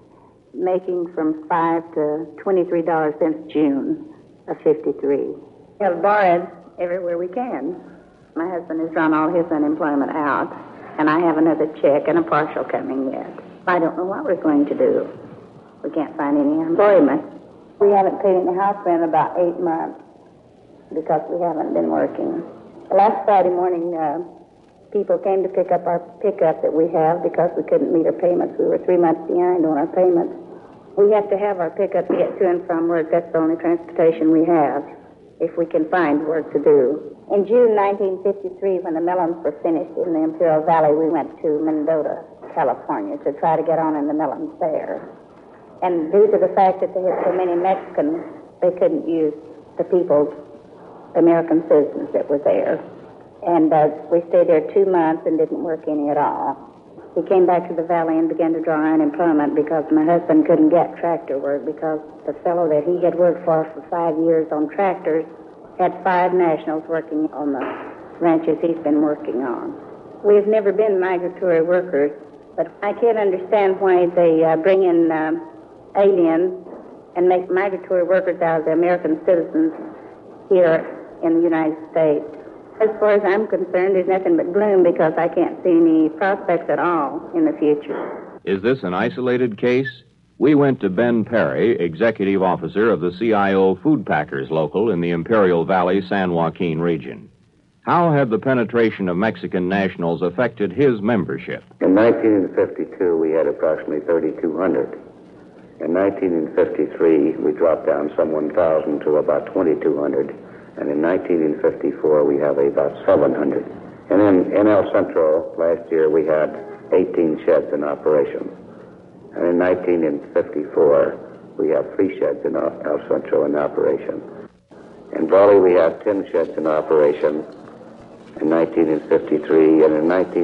making from $5 to $23 since June of '53. We have borrowed everywhere we can. My husband has drawn all his unemployment out, and I have another check and a partial coming yet. I don't know what we're going to do. We can't find any employment. We haven't paid any house rent about 8 months because we haven't been working. Last Friday morning, people came to pick up our pickup that we have because we couldn't meet our payments. We were 3 months behind on our payments. We have to have our pickup to get to and from work. That's the only transportation we have, if we can find work to do. In June 1953, when the melons were finished in the Imperial Valley, we went to Mendota, California, to try to get on in the melons there. And due to the fact that they had so many Mexicans, they couldn't use the people's American citizens that were there. And we stayed there 2 months and didn't work any at all. We came back to the valley and began to draw unemployment because my husband couldn't get tractor work because the fellow that he had worked for 5 years on tractors had 5 nationals working on the ranches he's been working on. We've never been migratory workers, but I can't understand why they bring in aliens and make migratory workers out of the American citizens here in the United States. As far as I'm concerned, there's nothing but gloom because I can't see any prospects at all in the future. Is this an isolated case? We went to Ben Perry, executive officer of the CIO Food Packers Local in the Imperial Valley, San Joaquin region. How have the penetration of Mexican nationals affected his membership? In 1952, we had approximately 3,200. In 1953, we dropped down some 1,000 to about 2,200. And in 1954, we have about 700. And in El Centro, last year, we had 18 sheds in operation. And in 1954, we have 3 sheds in El Centro in operation. In Bali, we have 10 sheds in operation in 1953, and in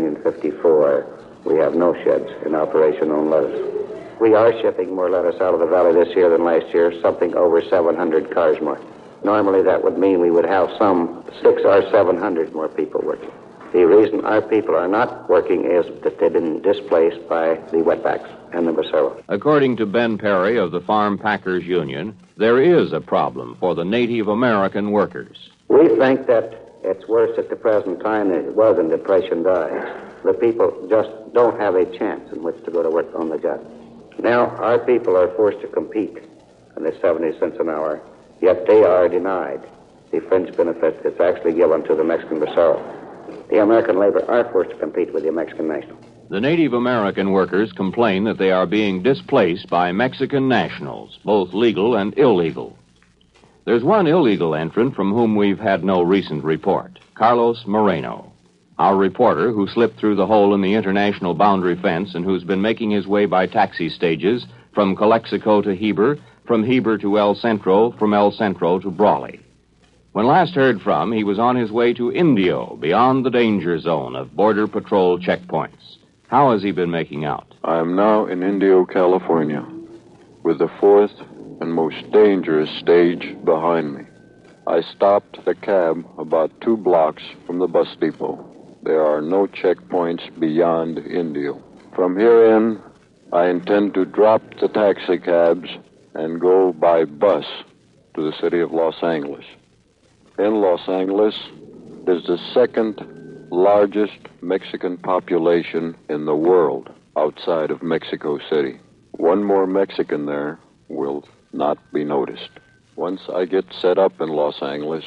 1954, we have no sheds in operation on lettuce. We are shipping more lettuce out of the valley this year than last year, something over 700 cars more. Normally, that would mean we would have some 600 or 700 more people working. The reason our people are not working is that they've been displaced by the wetbacks and the Bracero. According to Ben Perry of the Farm Packers Union, there is a problem for the Native American workers. We think that it's worse at the present time than it was in Depression days. The people just don't have a chance in which to go to work on the job. Now, our people are forced to compete in the 70 cents an hour, yet they are denied the fringe benefit that's actually given to the Mexican Bracero. The American labor are forced to compete with the Mexican national. The Native American workers complain that they are being displaced by Mexican nationals, both legal and illegal. There's one illegal entrant from whom we've had no recent report, Carlos Moreno, our reporter who slipped through the hole in the international boundary fence and who's been making his way by taxi stages from Calexico to Heber, from Heber to El Centro, from El Centro to Brawley. When last heard from, he was on his way to Indio, beyond the danger zone of Border Patrol checkpoints. How has he been making out? I am now in Indio, California, with the 4th and most dangerous stage behind me. I stopped the cab about 2 blocks from the bus depot. There are no checkpoints beyond Indio. From here in, I intend to drop the taxi cabs and go by bus to the city of Los Angeles. In Los Angeles is the 2nd largest Mexican population in the world outside of Mexico City. One more Mexican there will not be noticed. Once I get set up in Los Angeles,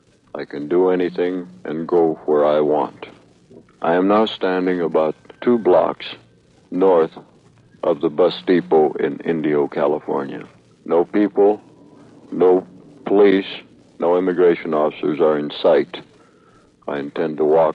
I can do anything and go where I want. I am now standing about 2 blocks north of the bus depot in Indio, California. No people, no police, no immigration officers are in sight. I intend to walk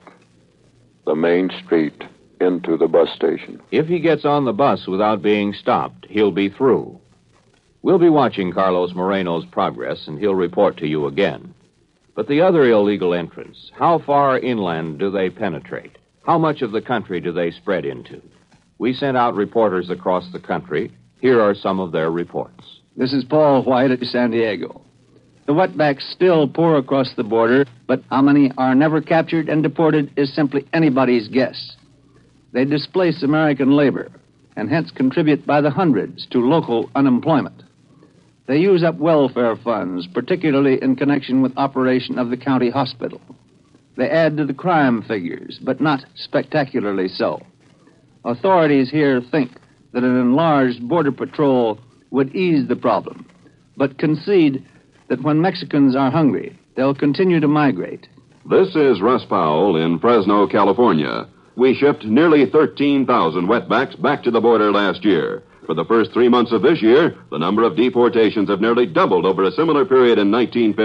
the main street into the bus station. If he gets on the bus without being stopped, he'll be through. We'll be watching Carlos Moreno's progress, and he'll report to you again. But the other illegal entrants, how far inland do they penetrate? How much of the country do they spread into? We sent out reporters across the country. Here are some of their reports. This is Paul White at San Diego. The wetbacks still pour across the border, but how many are never captured and deported is simply anybody's guess. They displace American labor and hence contribute by the hundreds to local unemployment. They use up welfare funds, particularly in connection with operation of the county hospital. They add to the crime figures, but not spectacularly so. Authorities here think that an enlarged border patrol would ease the problem, but concede that when Mexicans are hungry, they'll continue to migrate. This is Russ Powell in Fresno, California. We shipped nearly 13,000 wetbacks back to the border last year. For the first 3 months of this year, the number of deportations have nearly doubled over a similar period in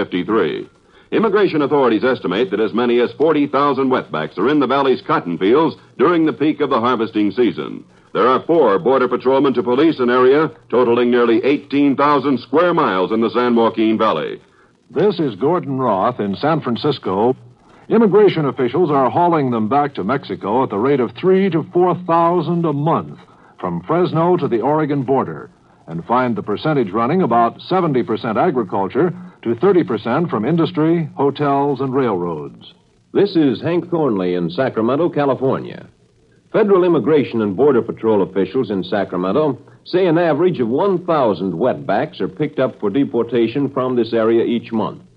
1953. Immigration authorities estimate that as many as 40,000 wetbacks are in the valley's cotton fields during the peak of the harvesting season. There are 4 border patrolmen to police an area totaling nearly 18,000 square miles in the San Joaquin Valley. This is Gordon Roth in San Francisco. Immigration officials are hauling them back to Mexico at the rate of 3,000 to 4,000 a month from Fresno to the Oregon border, and find the percentage running about 70% agriculture to 30% from industry, hotels, and railroads. This is Hank Thornley in Sacramento, California. Federal Immigration and Border Patrol officials in Sacramento say an average of 1,000 wetbacks are picked up for deportation from this area each month.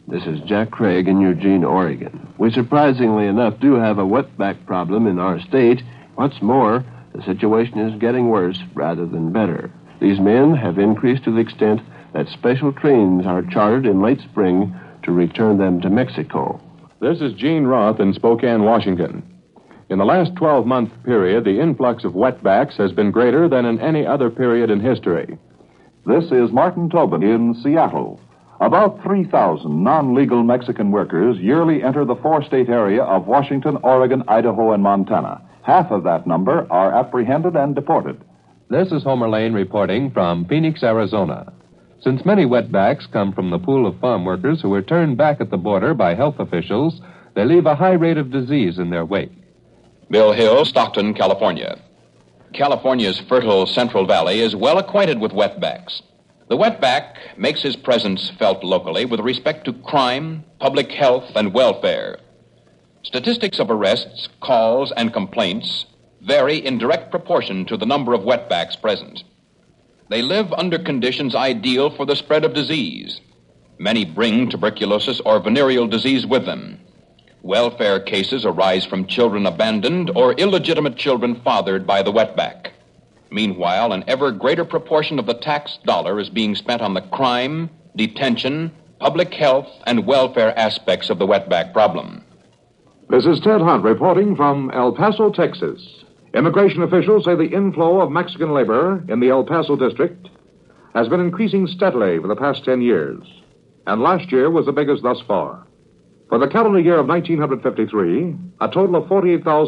This is Jack Craig in Eugene, Oregon. We surprisingly enough do have a wetback problem in our state. What's more, the situation is getting worse rather than better. These men have increased to the extent that special trains are chartered in late spring to return them to Mexico. This is Gene Roth in Spokane, Washington. In the last 12-month period, the influx of wetbacks has been greater than in any other period in history. This is Martin Tobin in Seattle. About 3,000 non-legal Mexican workers yearly enter the four-state area of Washington, Oregon, Idaho, and Montana. Half of that number are apprehended and deported. This is Homer Lane reporting from Phoenix, Arizona. Since many wetbacks come from the pool of farm workers who are turned back at the border by health officials, they leave a high rate of disease in their wake. Bill Hill, Stockton, California. California's fertile Central Valley is well acquainted with wetbacks. The wetback makes his presence felt locally with respect to crime, public health, and welfare. Statistics of arrests, calls, and complaints vary in direct proportion to the number of wetbacks present. They live under conditions ideal for the spread of disease. Many bring tuberculosis or venereal disease with them. Welfare cases arise from children abandoned or illegitimate children fathered by the wetback. Meanwhile, an ever greater proportion of the tax dollar is being spent on the crime, detention, public health, and welfare aspects of the wetback problem. This is Ted Hunt reporting from El Paso, Texas. Immigration officials say the inflow of Mexican labor in the El Paso district has been increasing steadily for the past 10 years, and last year was the biggest thus far. For the calendar year of 1953, a total of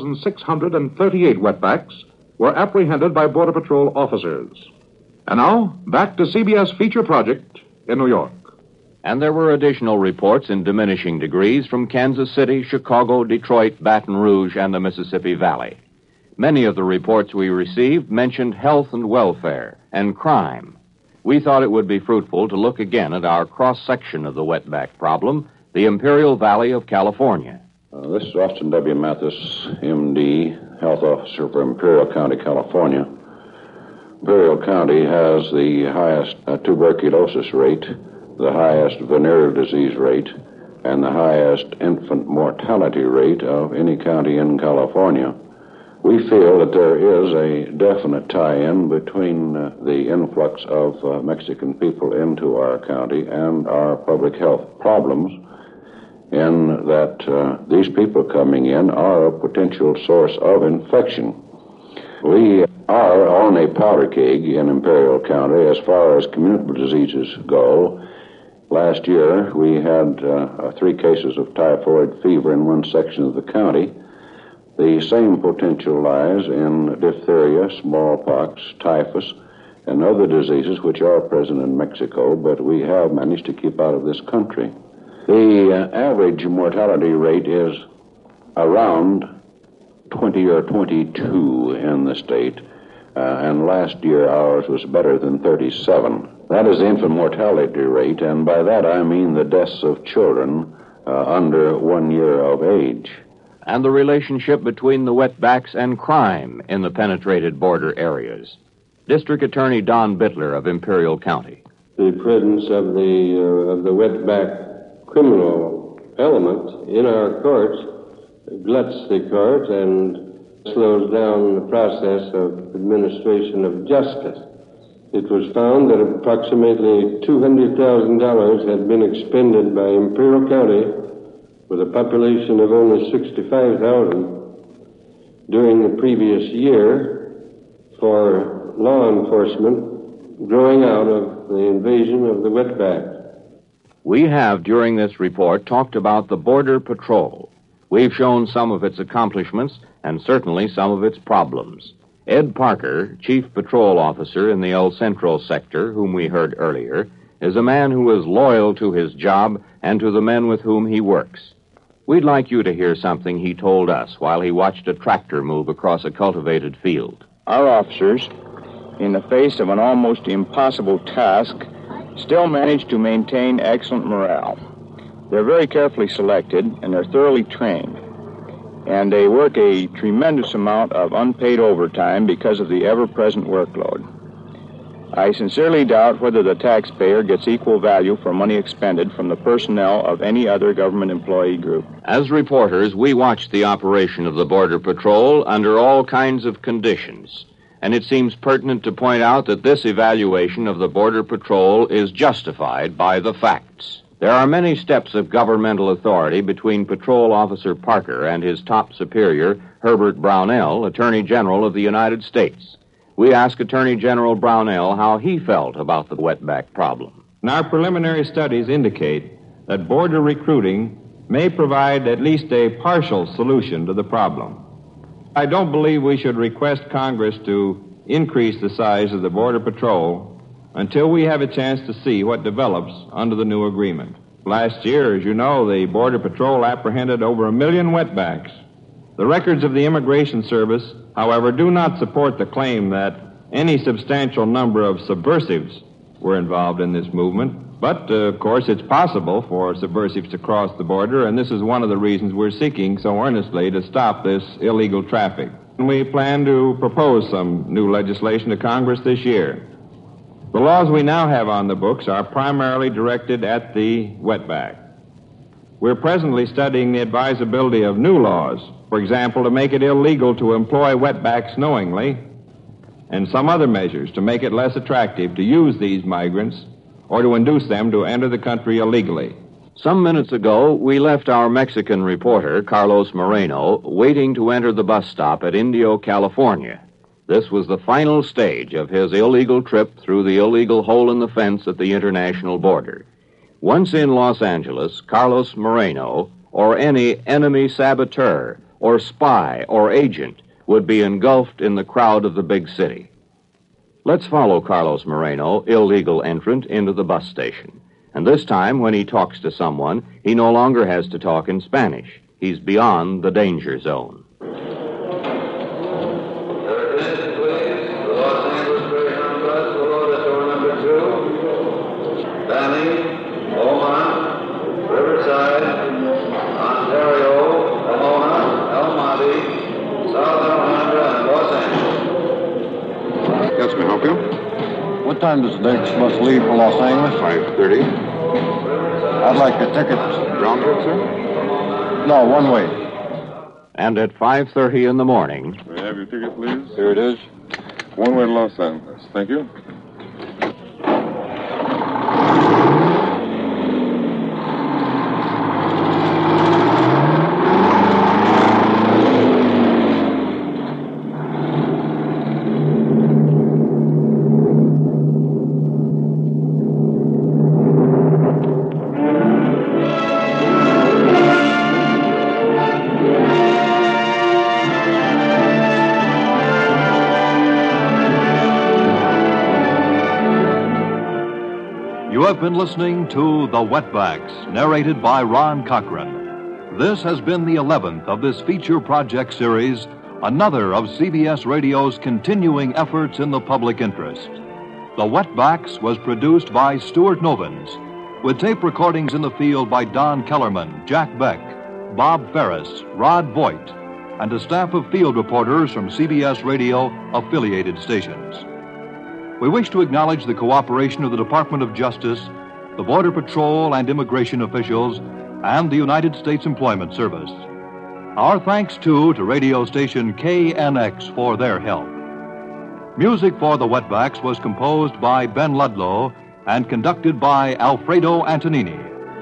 48,638 wetbacks were apprehended by Border Patrol officers. And now, back to CBS Feature Project in New York. And there were additional reports in diminishing degrees from Kansas City, Chicago, Detroit, Baton Rouge, and the Mississippi Valley. Many of the reports we received mentioned health and welfare and crime. We thought it would be fruitful to look again at our cross-section of the wetback problem, the Imperial Valley of California. This is Austin W. Mathis, M.D., Health Officer for Imperial County, California. Imperial County has the highest tuberculosis rate, the highest venereal disease rate, and the highest infant mortality rate of any county in California. We feel that there is a definite tie-in between the influx of Mexican people into our county and our public health problems, in that these people coming in are a potential source of infection. We are on a powder keg in Imperial County as far as communicable diseases go. Last year, we had 3 cases of typhoid fever in one section of the county. The same potential lies in diphtheria, smallpox, typhus, and other diseases which are present in Mexico, but we have managed to keep out of this country. The average mortality rate is around 20 or 22 in the state, and last year ours was better than 37. That is the infant mortality rate, and by that I mean the deaths of children under 1 year of age. And the relationship between the wetbacks and crime in the penetrated border areas. District Attorney Don Bittler of Imperial County. The presence of the wetback criminal element in our courts gluts the court and slows down the process of administration of justice. It was found that approximately $200,000 had been expended by Imperial County with a population of only 65,000 during the previous year for law enforcement growing out of the invasion of the wetback. We have, during this report, talked about the Border Patrol. We've shown some of its accomplishments and certainly some of its problems. Ed Parker, Chief Patrol Officer in the El Centro sector, whom we heard earlier, is a man who is loyal to his job and to the men with whom he works. We'd like you to hear something he told us while he watched a tractor move across a cultivated field. Our officers, in the face of an almost impossible task, still manage to maintain excellent morale. They're very carefully selected, and they're thoroughly trained. And they work a tremendous amount of unpaid overtime because of the ever-present workload. I sincerely doubt whether the taxpayer gets equal value for money expended from the personnel of any other government employee group. As reporters, we watch the operation of the Border Patrol under all kinds of conditions, and it seems pertinent to point out that this evaluation of the Border Patrol is justified by the facts. There are many steps of governmental authority between Patrol Officer Parker and his top superior, Herbert Brownell, Attorney General of the United States. We ask Attorney General Brownell how he felt about the wetback problem. Our preliminary studies indicate that border recruiting may provide at least a partial solution to the problem. I don't believe we should request Congress to increase the size of the Border Patrol until we have a chance to see what develops under the new agreement. Last year, as you know, the Border Patrol apprehended over 1 million wetbacks. The records of the Immigration Service, however, do not support the claim that any substantial number of subversives were involved in this movement. But, of course, it's possible for subversives to cross the border, and this is one of the reasons we're seeking so earnestly to stop this illegal traffic. We plan to propose some new legislation to Congress this year. The laws we now have on the books are primarily directed at the wetback. We're presently studying the advisability of new laws, for example, to make it illegal to employ wetbacks knowingly, and some other measures to make it less attractive to use these migrants or to induce them to enter the country illegally. Some minutes ago, we left our Mexican reporter, Carlos Moreno, waiting to enter the bus stop at Indio, California. This was the final stage of his illegal trip through the illegal hole in the fence at the international border. Once in Los Angeles, Carlos Moreno, or any enemy saboteur, or spy, or agent, would be engulfed in the crowd of the big city. Let's follow Carlos Moreno, illegal entrant, into the bus station. And this time, when he talks to someone, he no longer has to talk in Spanish. He's beyond the danger zone. Yes, may I help you? What time does the next bus leave for Los Angeles? 5:30. I'd like a ticket. Round trip, sir? No, one way. And at 5:30 in the morning... May I have your ticket, please? Here it is. One way to Los Angeles. Thank you. You have been listening to The Wetbacks, narrated by Ron Cochran. This has been the 11th of this feature project series, another of CBS Radio's continuing efforts in the public interest. The Wetbacks was produced by Stuart Novins, with tape recordings in the field by Don Kellerman, Jack Beck, Bob Ferris, Rod Voigt, and a staff of field reporters from CBS Radio affiliated stations. We wish to acknowledge the cooperation of the Department of Justice, the Border Patrol and immigration officials, and the United States Employment Service. Our thanks, too, to radio station KNX for their help. Music for The Wetbacks was composed by Ben Ludlow and conducted by Alfredo Antonini.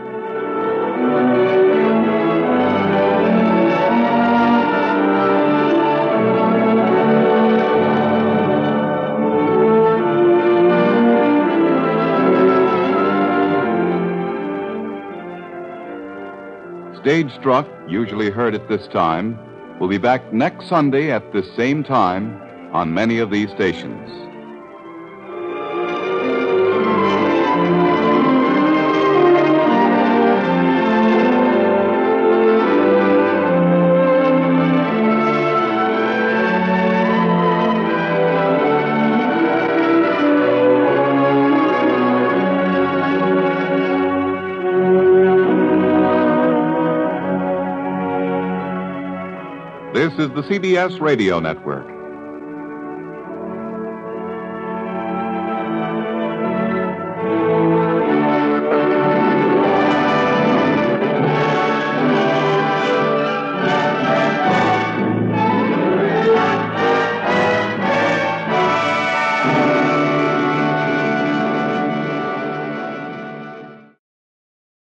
Stage Struck, usually heard at this time, will be back next Sunday at this same time on many of these stations. This is the CBS Radio Network.